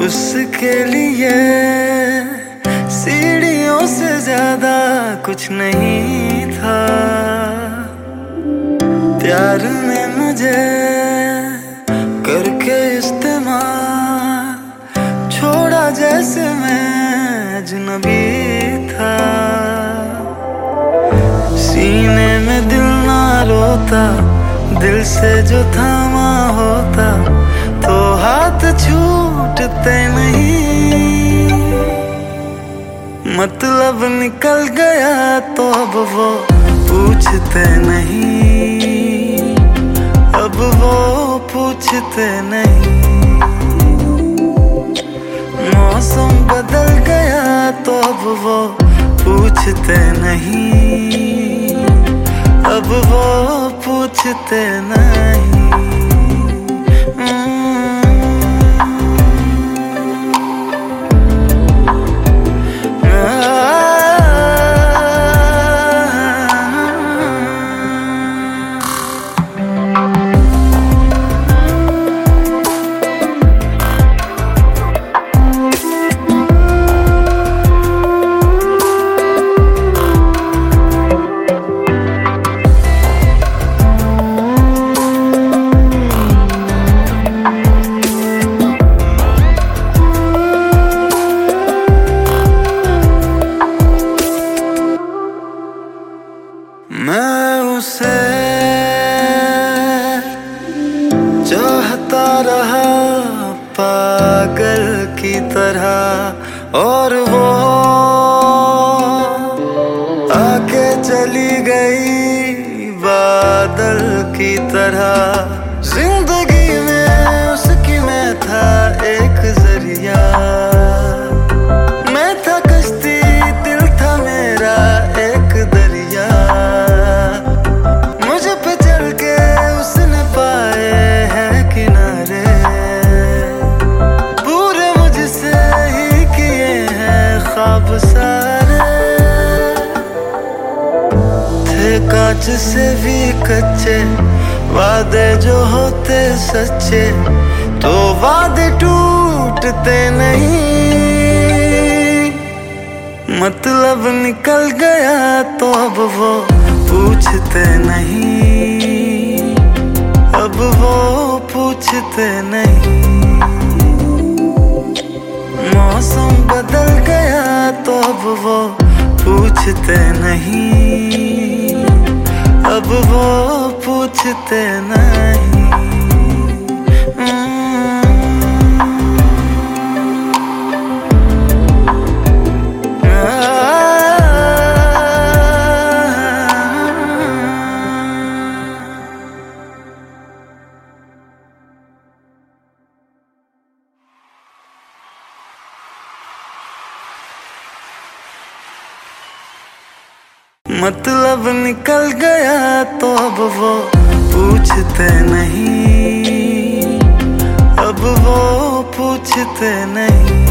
उसके लिए सीढ़ियों से ज्यादा कुछ नहीं था। प्यार ने मुझे करके इस्तेमाल छोड़ा जैसे मैं अजनबी था। सीने में दिल ना रोता, दिल से जो थामा होता तो हाथ छूटते नहीं। मतलब निकल गया तो अब वो पूछते नहीं, अब वो पूछते नहीं। मौसम बदल गया तो अब वो पूछते नहीं, अब वो पूछते नहीं। मैं उसे चाहता रहा पागल की तरह, और वो आके चली गई बादल की तरह। जिंदगी में उसकी मैं था एक जरिया, मैं था कश्ती, दिल था मेरा एक दरिया। मुझ पे चल के उसने पाए हैं किनारे, पूरे मुझसे ही किए हैं ख्वाब सारे। थे कांच से भी कच्चे वादे जो होते सच्चे, तो वादे टूटते नहीं। मतलब निकल गया तो अब वो पूछते नहीं, अब वो पूछते नहीं। मौसम बदल गया तो अब वो पूछते नहीं, अब वो पूछते नहीं। मतलब निकल गया तो अब वो पूछते नहीं, अब वो पूछते नहीं।